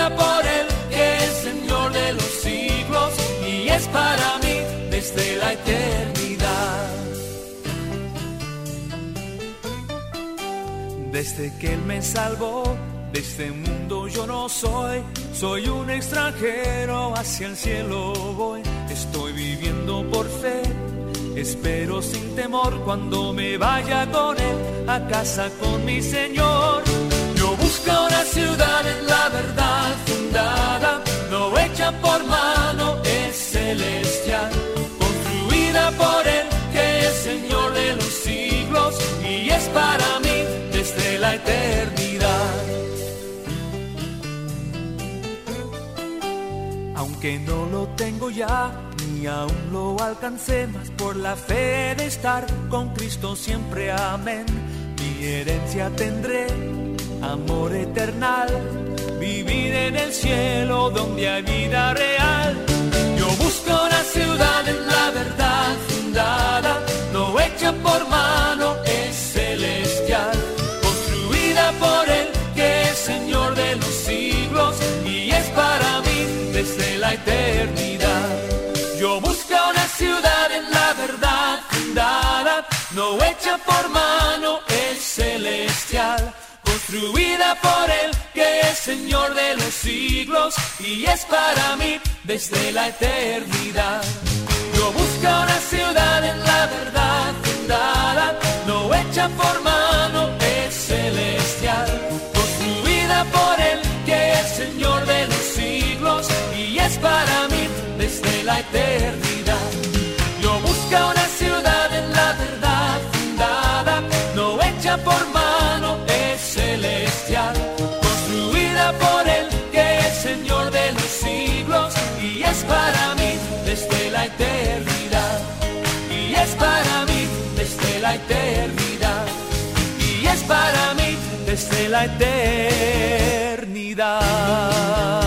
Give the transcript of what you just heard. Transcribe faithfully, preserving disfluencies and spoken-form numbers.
construida por Él, que es Señor de los siglos, y es para mí desde la eternidad. Desde que Él me salvó de este mundo yo no soy, soy un extranjero, hacia el cielo voy. Estoy viviendo por fe, espero sin temor cuando me vaya con Él a casa con mi Señor. Yo busco una ciudad en la verdad fundada, no hecha por mano, es celestial, construida por Él, que es Señor de los siglos, y es para mí desde la eternidad. Aunque no lo tengo ya, ni aún lo alcancé, mas por la fe de estar con Cristo siempre, amén. Mi herencia tendré, amor eternal, vivir en el cielo donde hay vida real. Yo busco una ciudad en la verdad fundada, no hecha por mano, es celestial, construida por Él, que es Señor de los siglos, y es para mí desde la eternidad. Yo busco una ciudad en la verdad fundada, no hecha por mano, es celestial, construida por Él, que es Señor de los siglos, y es para mí desde la eternidad. Yo busco una ciudad en la verdad fundada, no hecha por mano, es celestial, construida por Él, que es Señor de los siglos, y es para mí desde la eternidad. Yo busco una ciudad en la verdad fundada, no hecha por mano, es celestial, construida por Él, que es Señor de los siglos, y es para mí desde la eternidad, y es para mí desde la eternidad, y es para mí desde la eternidad.